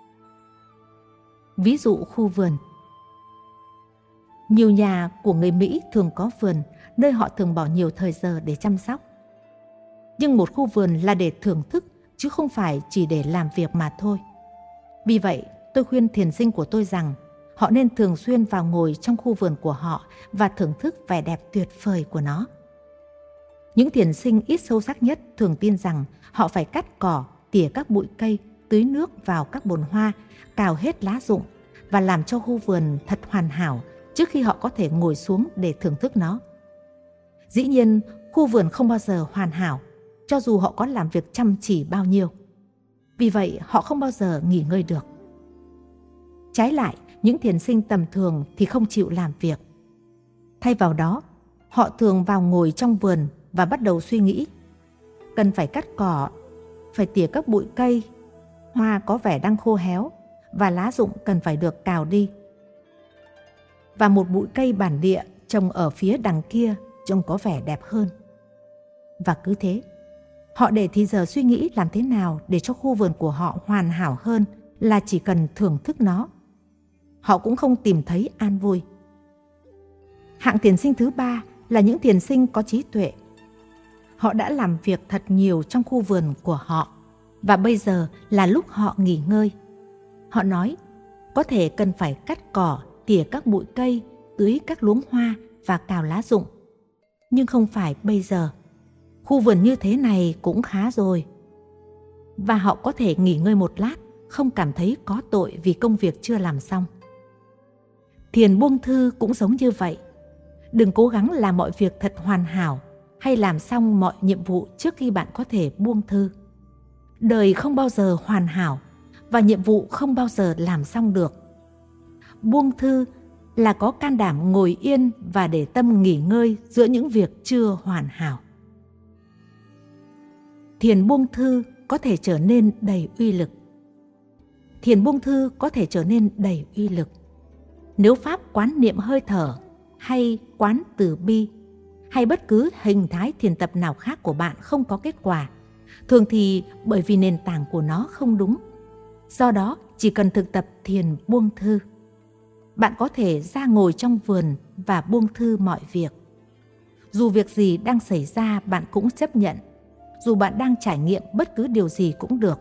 Ví dụ khu vườn. Nhiều nhà của người Mỹ thường có vườn, nơi họ thường bỏ nhiều thời giờ để chăm sóc. Nhưng một khu vườn là để thưởng thức, chứ không phải chỉ để làm việc mà thôi. Vì vậy, tôi khuyên thiền sinh của tôi rằng họ nên thường xuyên vào ngồi trong khu vườn của họ và thưởng thức vẻ đẹp tuyệt vời của nó. Những thiền sinh ít sâu sắc nhất thường tin rằng họ phải cắt cỏ, tỉa các bụi cây, tưới nước vào các bồn hoa, cào hết lá rụng và làm cho khu vườn thật hoàn hảo trước khi họ có thể ngồi xuống để thưởng thức nó. Dĩ nhiên, khu vườn không bao giờ hoàn hảo, cho dù họ có làm việc chăm chỉ bao nhiêu. Vì vậy, họ không bao giờ nghỉ ngơi được. Trái lại, những thiền sinh tầm thường thì không chịu làm việc. Thay vào đó, họ thường vào ngồi trong vườn và bắt đầu suy nghĩ. Cần phải cắt cỏ, phải tỉa các bụi cây, hoa có vẻ đang khô héo và lá rụng cần phải được cào đi. Và một bụi cây bản địa trồng ở phía đằng kia trông có vẻ đẹp hơn. Và cứ thế, họ để thì giờ suy nghĩ làm thế nào để cho khu vườn của họ hoàn hảo hơn là chỉ cần thưởng thức nó. Họ cũng không tìm thấy an vui. Hạng thiền sinh thứ 3 là những thiền sinh có trí tuệ. Họ đã làm việc thật nhiều trong khu vườn của họ và bây giờ là lúc họ nghỉ ngơi. Họ nói, có thể cần phải cắt cỏ, tỉa các bụi cây, tưới các luống hoa và cào lá rụng. Nhưng không phải bây giờ. Khu vườn như thế này cũng khá rồi. Và họ có thể nghỉ ngơi một lát, không cảm thấy có tội vì công việc chưa làm xong. Thiền buông thư cũng giống như vậy. Đừng cố gắng làm mọi việc thật hoàn hảo hay làm xong mọi nhiệm vụ trước khi bạn có thể buông thư. Đời không bao giờ hoàn hảo và nhiệm vụ không bao giờ làm xong được. Buông thư là có can đảm ngồi yên và để tâm nghỉ ngơi giữa những việc chưa hoàn hảo. Thiền buông thư có thể trở nên đầy uy lực. Thiền buông thư có thể trở nên đầy uy lực nếu pháp quán niệm hơi thở hay quán từ bi hay bất cứ hình thái thiền tập nào khác của bạn không có kết quả. Thường thì bởi vì nền tảng của nó không đúng. Do đó, chỉ cần thực tập thiền buông thư, bạn có thể ra ngồi trong vườn và buông thư mọi việc. Dù việc gì đang xảy ra bạn cũng chấp nhận. Dù bạn đang trải nghiệm bất cứ điều gì cũng được.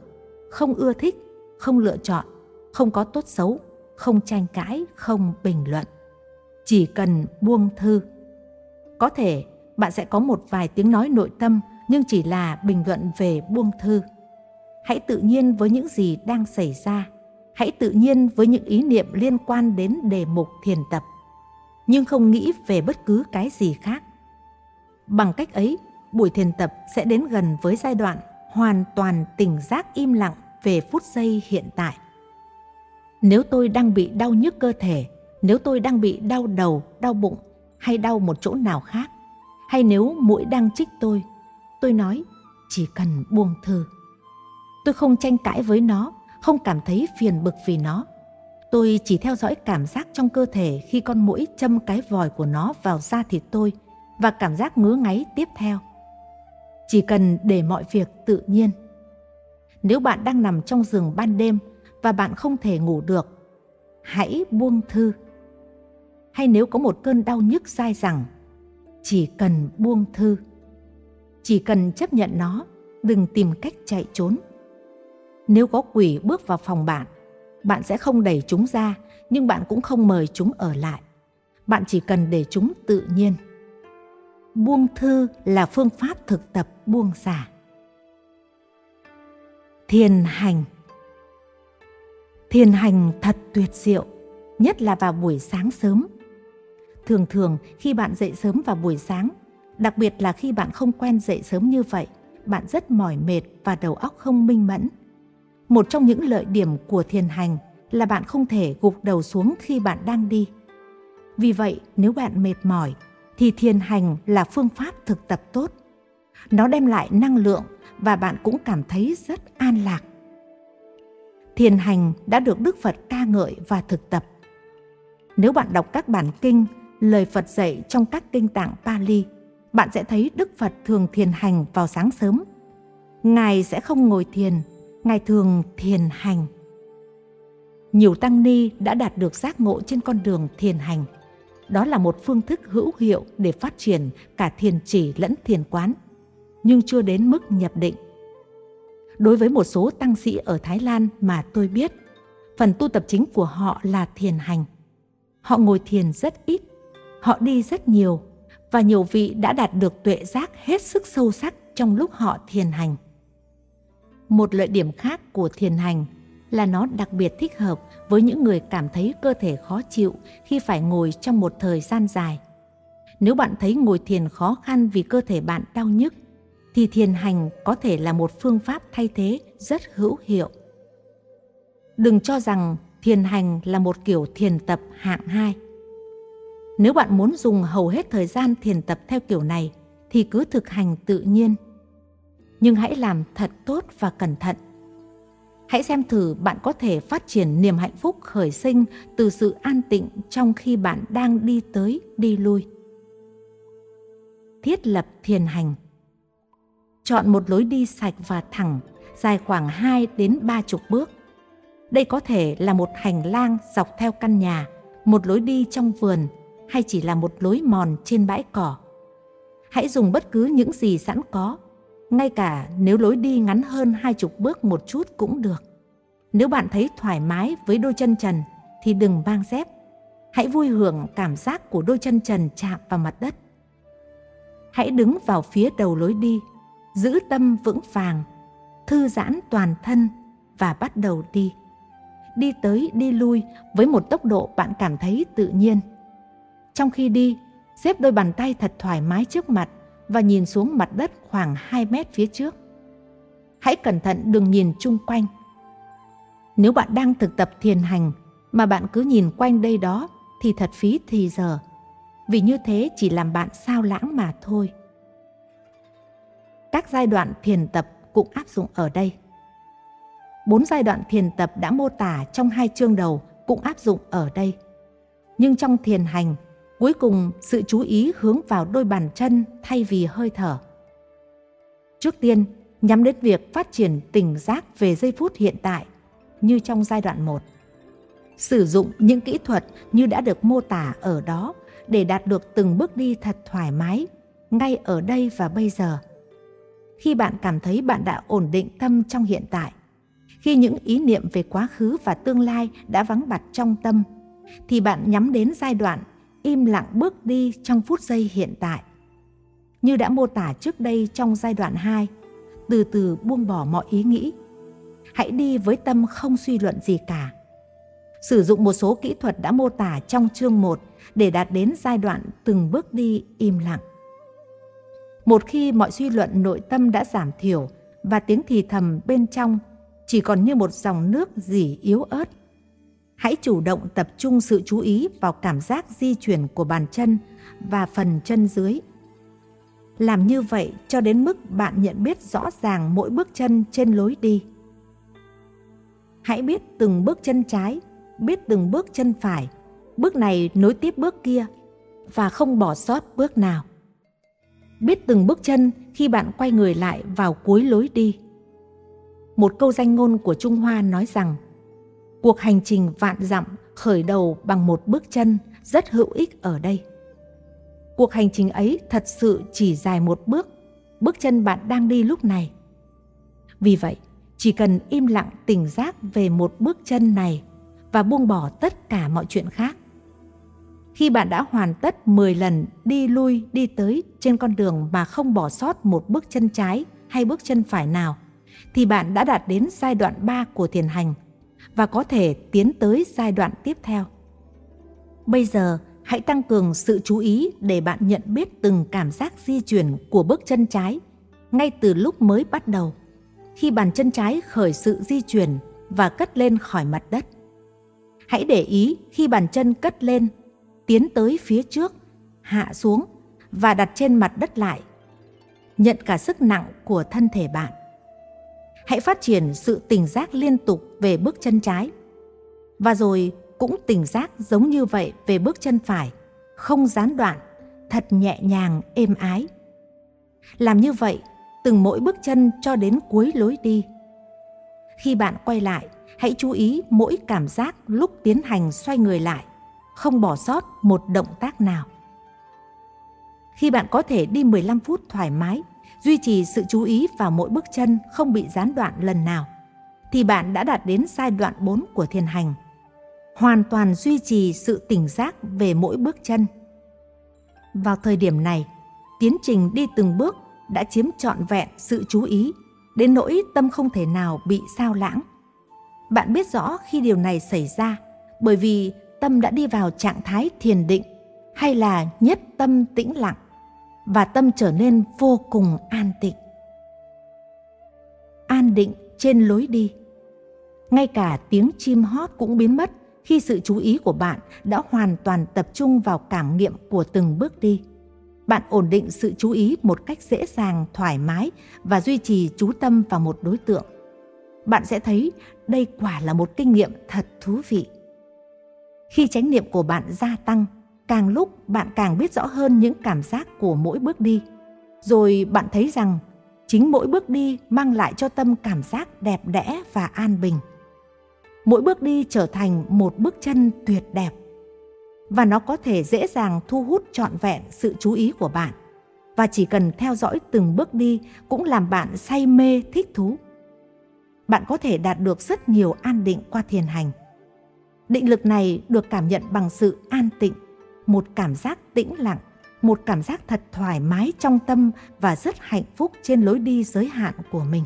không ưa thích, không lựa chọn, không có tốt xấu, không tranh cãi, không bình luận. Chỉ cần buông thư. Có thể bạn sẽ có một vài tiếng nói nội tâm, nhưng chỉ là bình luận về buông thư. Hãy tự nhiên với những gì đang xảy ra. Hãy tự nhiên với những ý niệm liên quan đến đề mục thiền tập, nhưng không nghĩ về bất cứ cái gì khác. Bằng cách ấy, buổi thiền tập sẽ đến gần với giai đoạn hoàn toàn tỉnh giác im lặng về phút giây hiện tại. Nếu tôi đang bị đau nhức cơ thể, nếu tôi đang bị đau đầu, đau bụng hay đau một chỗ nào khác, hay nếu muỗi đang chích tôi nói chỉ cần buông thư. Tôi không tranh cãi với nó, không cảm thấy phiền bực vì nó. Tôi chỉ theo dõi cảm giác trong cơ thể khi con muỗi châm cái vòi của nó vào da thịt tôi và cảm giác ngứa ngáy tiếp theo. Chỉ cần để mọi việc tự nhiên. Nếu bạn đang nằm trong giường ban đêm và bạn không thể ngủ được, hãy buông thư. Hay nếu có một cơn đau nhức dai dẳng, chỉ cần buông thư. Chỉ cần chấp nhận nó, đừng tìm cách chạy trốn. Nếu có quỷ bước vào phòng bạn sẽ không đẩy chúng ra, nhưng bạn cũng không mời chúng ở lại. Bạn chỉ cần để chúng tự nhiên. Buông thư là phương pháp thực tập buông xả. Thiền hành. Thiền hành thật tuyệt diệu, nhất là vào buổi sáng sớm. Thường khi bạn dậy sớm vào buổi sáng, đặc biệt là khi bạn không quen dậy sớm như vậy, bạn rất mỏi mệt và đầu óc không minh mẫn. Một trong những lợi điểm của thiền hành là bạn không thể gục đầu xuống khi bạn đang đi. Vì vậy, nếu bạn mệt mỏi, thì thiền hành là phương pháp thực tập tốt. Nó đem lại năng lượng và bạn cũng cảm thấy rất an lạc. Thiền hành đã được Đức Phật ca ngợi và thực tập. Nếu bạn đọc các bản kinh, lời Phật dạy trong các kinh tạng Pali, bạn sẽ thấy Đức Phật thường thiền hành vào sáng sớm. Ngài sẽ không ngồi thiền, Ngài thường thiền hành. Nhiều tăng ni đã đạt được giác ngộ trên con đường thiền hành. Đó là một phương thức hữu hiệu để phát triển cả thiền chỉ lẫn thiền quán, nhưng chưa đến mức nhập định. Đối với một số tăng sĩ ở Thái Lan mà tôi biết, phần tu tập chính của họ là thiền hành. Họ ngồi thiền rất ít, họ đi rất nhiều, và nhiều vị đã đạt được tuệ giác hết sức sâu sắc trong lúc họ thiền hành. Một lợi điểm khác của thiền hành là nó đặc biệt thích hợp với những người cảm thấy cơ thể khó chịu khi phải ngồi trong một thời gian dài. Nếu bạn thấy ngồi thiền khó khăn vì cơ thể bạn đau nhức, thì thiền hành có thể là một phương pháp thay thế rất hữu hiệu. Đừng cho rằng thiền hành là một kiểu thiền tập hạng 2. Nếu bạn muốn dùng hầu hết thời gian thiền tập theo kiểu này, thì cứ thực hành tự nhiên. Nhưng hãy làm thật tốt và cẩn thận. Hãy xem thử bạn có thể phát triển niềm hạnh phúc khởi sinh từ sự an tịnh trong khi bạn đang đi tới đi lui. Thiết lập thiền hành. Chọn một lối đi sạch và thẳng, dài khoảng 2 đến 30 bước. Đây có thể là một hành lang dọc theo căn nhà, một lối đi trong vườn, hay chỉ là một lối mòn trên bãi cỏ. Hãy dùng bất cứ những gì sẵn có, ngay cả nếu lối đi ngắn hơn 20 bước một chút cũng được. Nếu bạn thấy thoải mái với đôi chân trần thì đừng mang dép. Hãy vui hưởng cảm giác của đôi chân trần chạm vào mặt đất. Hãy đứng vào phía đầu lối đi, giữ tâm vững vàng, thư giãn toàn thân và bắt đầu đi. Đi tới đi lui với một tốc độ bạn cảm thấy tự nhiên. Trong khi đi, xếp đôi bàn tay thật thoải mái trước mặt và nhìn xuống mặt đất khoảng 2 mét phía trước. Hãy cẩn thận đừng nhìn chung quanh. Nếu bạn đang thực tập thiền hành mà bạn cứ nhìn quanh đây đó thì thật phí thì giờ, vì như thế chỉ làm bạn sao lãng mà thôi. Các giai đoạn thiền tập cũng áp dụng ở đây. 4 giai đoạn thiền tập đã mô tả trong 2 chương đầu cũng áp dụng ở đây. Nhưng trong thiền hành, cuối cùng sự chú ý hướng vào đôi bàn chân thay vì hơi thở. Trước tiên, nhắm đến việc phát triển tỉnh giác về giây phút hiện tại, như trong giai đoạn 1. Sử dụng những kỹ thuật như đã được mô tả ở đó để đạt được từng bước đi thật thoải mái, ngay ở đây và bây giờ. Khi bạn cảm thấy bạn đã ổn định tâm trong hiện tại, Khi những ý niệm về quá khứ và tương lai đã vắng bặt trong tâm, thì bạn nhắm đến giai đoạn im lặng bước đi trong phút giây hiện tại. Như đã mô tả trước đây trong giai đoạn 2, từ từ buông bỏ mọi ý nghĩ. Hãy đi với tâm không suy luận gì cả. Sử dụng một số kỹ thuật đã mô tả trong chương 1 để đạt đến giai đoạn từng bước đi im lặng. Một khi mọi suy luận nội tâm đã giảm thiểu và tiếng thì thầm bên trong chỉ còn như một dòng nước rỉ yếu ớt, hãy chủ động tập trung sự chú ý vào cảm giác di chuyển của bàn chân và phần chân dưới. Làm như vậy cho đến mức bạn nhận biết rõ ràng mỗi bước chân trên lối đi. Hãy biết từng bước chân trái, biết từng bước chân phải, bước này nối tiếp bước kia và không bỏ sót bước nào. Biết từng bước chân khi bạn quay người lại vào cuối lối đi. Một câu danh ngôn của Trung Hoa nói rằng, cuộc hành trình vạn dặm khởi đầu bằng một bước chân rất hữu ích ở đây. Cuộc hành trình ấy thật sự chỉ dài một bước chân bạn đang đi lúc này. Vì vậy, chỉ cần im lặng tỉnh giác về một bước chân này và buông bỏ tất cả mọi chuyện khác. Khi bạn đã hoàn tất 10 lần đi lui đi tới trên con đường mà không bỏ sót một bước chân trái hay bước chân phải nào, thì bạn đã đạt đến giai đoạn 3 của thiền hành và có thể tiến tới giai đoạn tiếp theo. Bây giờ, hãy tăng cường sự chú ý để bạn nhận biết từng cảm giác di chuyển của bước chân trái ngay từ lúc mới bắt đầu, khi bàn chân trái khởi sự di chuyển và cất lên khỏi mặt đất. Hãy để ý khi bàn chân cất lên, tiến tới phía trước, hạ xuống và đặt trên mặt đất lại. Nhận cả sức nặng của thân thể bạn. Hãy phát triển sự tỉnh giác liên tục về bước chân trái. Và rồi cũng tỉnh giác giống như vậy về bước chân phải, không gián đoạn, thật nhẹ nhàng, êm ái. Làm như vậy, từng mỗi bước chân cho đến cuối lối đi. Khi bạn quay lại, hãy chú ý mỗi cảm giác lúc tiến hành xoay người lại, không bỏ sót một động tác nào. Khi bạn có thể đi 15 phút thoải mái, duy trì sự chú ý vào mỗi bước chân không bị gián đoạn lần nào, thì bạn đã đạt đến giai đoạn 4 của thiền hành. Hoàn toàn duy trì sự tỉnh giác về mỗi bước chân. Vào thời điểm này, tiến trình đi từng bước đã chiếm trọn vẹn sự chú ý, đến nỗi tâm không thể nào bị sao lãng. Bạn biết rõ khi điều này xảy ra, bởi vì tâm đã đi vào trạng thái thiền định, hay là nhất tâm tĩnh lặng, và tâm trở nên vô cùng an tịnh. An định trên lối đi. Ngay cả tiếng chim hót cũng biến mất khi sự chú ý của bạn đã hoàn toàn tập trung vào cảm nghiệm của từng bước đi. Bạn ổn định sự chú ý một cách dễ dàng, thoải mái và duy trì chú tâm vào một đối tượng. Bạn sẽ thấy đây quả là một kinh nghiệm thật thú vị. Khi chánh niệm của bạn gia tăng, càng lúc bạn càng biết rõ hơn những cảm giác của mỗi bước đi. Rồi bạn thấy rằng chính mỗi bước đi mang lại cho tâm cảm giác đẹp đẽ và an bình. Mỗi bước đi trở thành một bước chân tuyệt đẹp. Và nó có thể dễ dàng thu hút trọn vẹn sự chú ý của bạn. Và chỉ cần theo dõi từng bước đi cũng làm bạn say mê thích thú. Bạn có thể đạt được rất nhiều an định qua thiền hành. Định lực này được cảm nhận bằng sự an tịnh, một cảm giác tĩnh lặng, một cảm giác thật thoải mái trong tâm và rất hạnh phúc trên lối đi giới hạn của mình.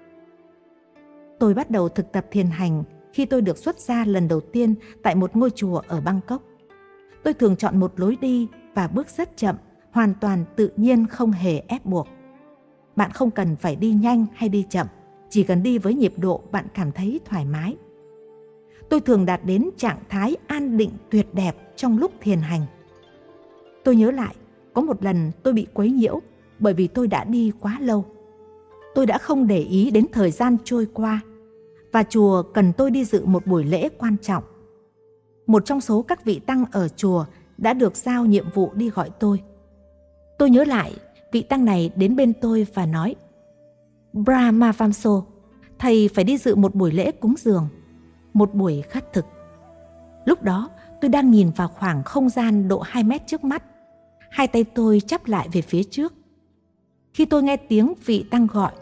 Tôi bắt đầu thực tập thiền hành khi tôi được xuất gia lần đầu tiên tại một ngôi chùa ở Bangkok. Tôi thường chọn một lối đi và bước rất chậm, hoàn toàn tự nhiên, không hề ép buộc. Bạn không cần phải đi nhanh hay đi chậm, chỉ cần đi với nhịp độ bạn cảm thấy thoải mái. Tôi thường đạt đến trạng thái an định tuyệt đẹp trong lúc thiền hành. Tôi nhớ lại, có một lần tôi bị quấy nhiễu bởi vì tôi đã đi quá lâu. Tôi đã không để ý đến thời gian trôi qua và chùa cần tôi đi dự một buổi lễ quan trọng. Một trong số các vị tăng ở chùa đã được giao nhiệm vụ đi gọi tôi. Tôi nhớ lại, vị tăng này đến bên tôi và nói: Brahma Vamso, thầy phải đi dự một buổi lễ cúng dường, một buổi khất thực. Lúc đó tôi đang nhìn vào khoảng không gian độ 2 mét trước mắt. Hai tay tôi chắp lại về phía trước. Khi tôi nghe tiếng vị tăng gọi,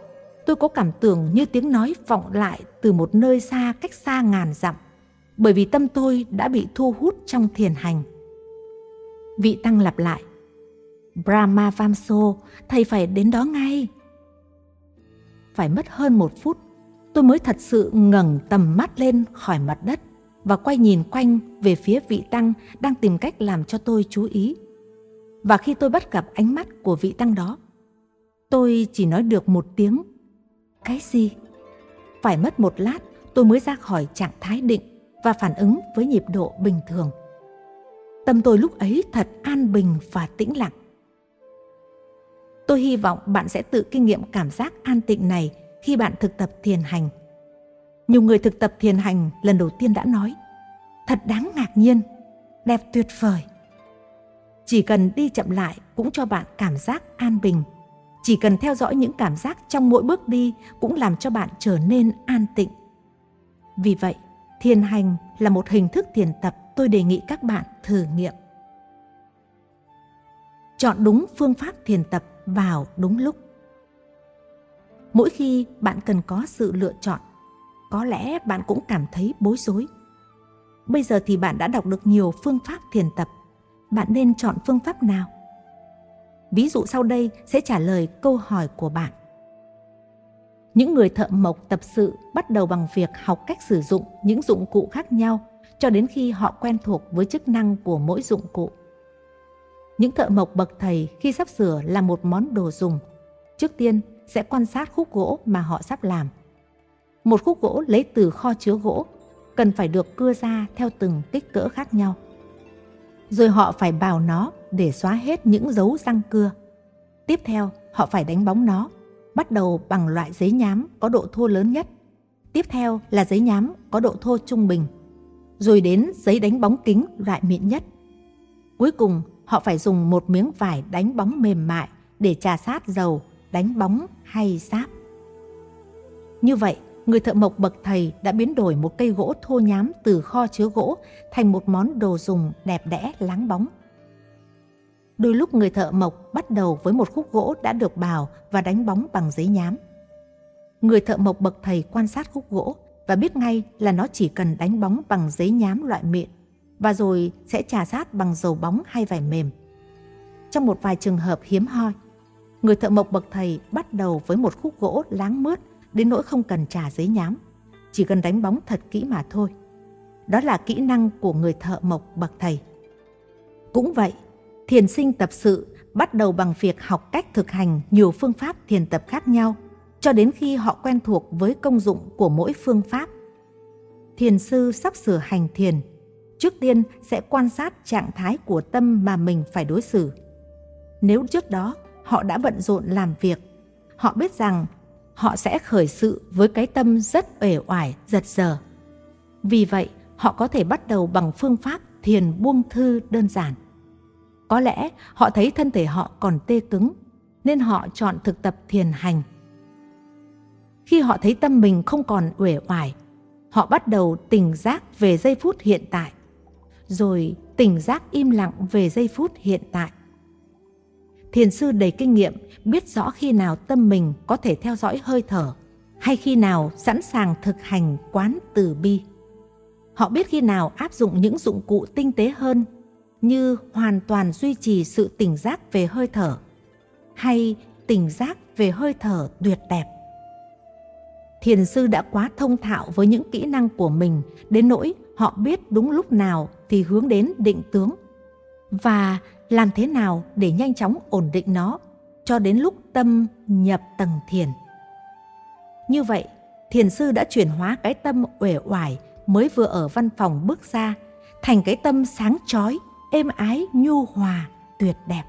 tôi có cảm tưởng như tiếng nói vọng lại từ một nơi xa, cách xa ngàn dặm, bởi vì tâm tôi đã bị thu hút trong thiền hành. Vị tăng lặp lại: Brahma Vamso, thầy phải đến đó ngay. Phải mất hơn 1 phút, tôi mới thật sự ngẩng tầm mắt lên khỏi mặt đất và quay nhìn quanh về phía vị tăng đang tìm cách làm cho tôi chú ý. Và khi tôi bắt gặp ánh mắt của vị tăng đó, tôi chỉ nói được một tiếng: cái gì? Phải mất một lát tôi mới ra khỏi trạng thái định và phản ứng với nhịp độ bình thường. Tâm tôi lúc ấy thật an bình và tĩnh lặng. Tôi hy vọng bạn sẽ tự kinh nghiệm cảm giác an tịnh này khi bạn thực tập thiền hành. Nhiều người thực tập thiền hành lần đầu tiên đã nói: thật đáng ngạc nhiên, đẹp tuyệt vời. Chỉ cần đi chậm lại cũng cho bạn cảm giác an bình. Chỉ cần theo dõi những cảm giác trong mỗi bước đi cũng làm cho bạn trở nên an tịnh. Vì vậy, thiền hành là một hình thức thiền tập tôi đề nghị các bạn thử nghiệm. Chọn đúng phương pháp thiền tập vào đúng lúc. Mỗi khi bạn cần có sự lựa chọn, có lẽ bạn cũng cảm thấy bối rối. Bây giờ thì bạn đã đọc được nhiều phương pháp thiền tập. Bạn nên chọn phương pháp nào? Ví dụ sau đây sẽ trả lời câu hỏi của bạn. Những người thợ mộc tập sự bắt đầu bằng việc học cách sử dụng những dụng cụ khác nhau cho đến khi họ quen thuộc với chức năng của mỗi dụng cụ. Những thợ mộc bậc thầy khi sắp sửa làm một món đồ dùng, trước tiên sẽ quan sát khúc gỗ mà họ sắp làm. Một khúc gỗ lấy từ kho chứa gỗ cần phải được cưa ra theo từng kích cỡ khác nhau. Rồi họ phải bào nó để xóa hết những dấu răng cưa. Tiếp theo, họ phải đánh bóng nó, bắt đầu bằng loại giấy nhám có độ thô lớn nhất. Tiếp theo là giấy nhám có độ thô trung bình. Rồi đến giấy đánh bóng kính loại mịn nhất. Cuối cùng, họ phải dùng một miếng vải đánh bóng mềm mại để chà sát dầu, đánh bóng hay sáp. Như vậy, người thợ mộc bậc thầy đã biến đổi một cây gỗ thô nhám từ kho chứa gỗ thành một món đồ dùng đẹp đẽ láng bóng. Đôi lúc người thợ mộc bắt đầu với một khúc gỗ đã được bào và đánh bóng bằng giấy nhám. Người thợ mộc bậc thầy quan sát khúc gỗ và biết ngay là nó chỉ cần đánh bóng bằng giấy nhám loại mịn và rồi sẽ chà sát bằng dầu bóng hay vải mềm. Trong một vài trường hợp hiếm hoi, người thợ mộc bậc thầy bắt đầu với một khúc gỗ láng mướt đến nỗi không cần chà giấy nhám, chỉ cần đánh bóng thật kỹ mà thôi. Đó là kỹ năng của người thợ mộc bậc thầy. Cũng vậy, thiền sinh tập sự bắt đầu bằng việc học cách thực hành nhiều phương pháp thiền tập khác nhau cho đến khi họ quen thuộc với công dụng của mỗi phương pháp. Thiền sư sắp sửa hành thiền, trước tiên sẽ quan sát trạng thái của tâm mà mình phải đối xử. Nếu trước đó họ đã bận rộn làm việc, họ biết rằng họ sẽ khởi sự với cái tâm rất uể oải, giật giở. Vì vậy, họ có thể bắt đầu bằng phương pháp thiền buông thư đơn giản. Có lẽ họ thấy thân thể họ còn tê cứng, nên họ chọn thực tập thiền hành. Khi họ thấy tâm mình không còn uể oải, họ bắt đầu tỉnh giác về giây phút hiện tại, rồi tỉnh giác im lặng về giây phút hiện tại. Thiền sư đầy kinh nghiệm biết rõ khi nào tâm mình có thể theo dõi hơi thở hay khi nào sẵn sàng thực hành quán từ bi. Họ biết khi nào áp dụng những dụng cụ tinh tế hơn như hoàn toàn duy trì sự tỉnh giác về hơi thở hay tỉnh giác về hơi thở tuyệt đẹp. Thiền sư đã quá thông thạo với những kỹ năng của mình đến nỗi họ biết đúng lúc nào thì hướng đến định tướng và làm thế nào để nhanh chóng ổn định nó cho đến lúc tâm nhập tầng thiền. Như vậy, thiền sư đã chuyển hóa cái tâm uể oải mới vừa ở văn phòng bước ra thành cái tâm sáng chói, êm ái, nhu hòa, tuyệt đẹp.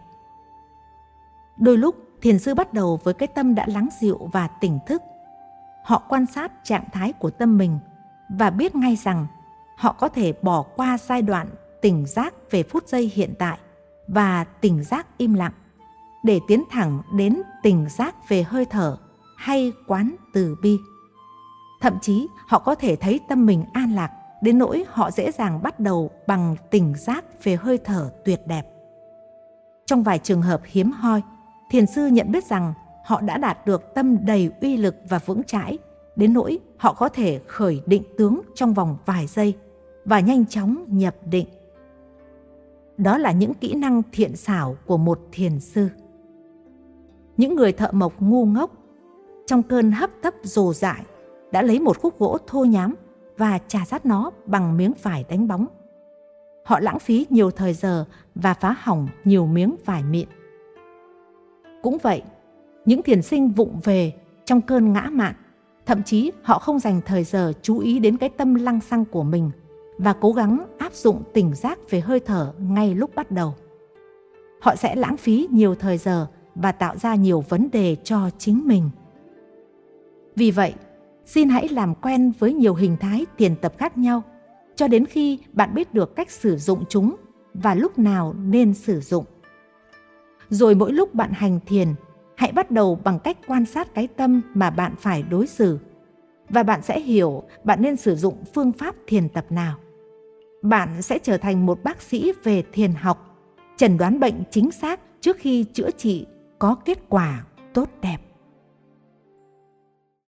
Đôi lúc, thiền sư bắt đầu với cái tâm đã lắng dịu và tỉnh thức. Họ quan sát trạng thái của tâm mình và biết ngay rằng họ có thể bỏ qua giai đoạn tỉnh giác về phút giây hiện tại và tỉnh giác im lặng để tiến thẳng đến tỉnh giác về hơi thở hay quán từ bi. Thậm chí họ có thể thấy tâm mình an lạc đến nỗi họ dễ dàng bắt đầu bằng tỉnh giác về hơi thở tuyệt đẹp. Trong vài trường hợp hiếm hoi, thiền sư nhận biết rằng họ đã đạt được tâm đầy uy lực và vững chãi, đến nỗi họ có thể khởi định tướng trong vòng vài giây và nhanh chóng nhập định. Đó là những kỹ năng thiện xảo của một thiền sư. Những người thợ mộc ngu ngốc, trong cơn hấp tấp rồ dại, đã lấy một khúc gỗ thô nhám và chà sát nó bằng miếng vải đánh bóng. Họ lãng phí nhiều thời giờ và phá hỏng nhiều miếng vải mịn. Cũng vậy, những thiền sinh vụng về trong cơn ngã mạn, thậm chí họ không dành thời giờ chú ý đến cái tâm lăng xăng của mình và cố gắng áp dụng tỉnh giác về hơi thở ngay lúc bắt đầu. Họ sẽ lãng phí nhiều thời giờ và tạo ra nhiều vấn đề cho chính mình. Vì vậy, xin hãy làm quen với nhiều hình thái thiền tập khác nhau cho đến khi bạn biết được cách sử dụng chúng và lúc nào nên sử dụng. Rồi mỗi lúc bạn hành thiền, hãy bắt đầu bằng cách quan sát cái tâm mà bạn phải đối xử, và bạn sẽ hiểu bạn nên sử dụng phương pháp thiền tập nào. Bạn sẽ trở thành một bác sĩ về thiền học, chẩn đoán bệnh chính xác trước khi chữa trị có kết quả tốt đẹp.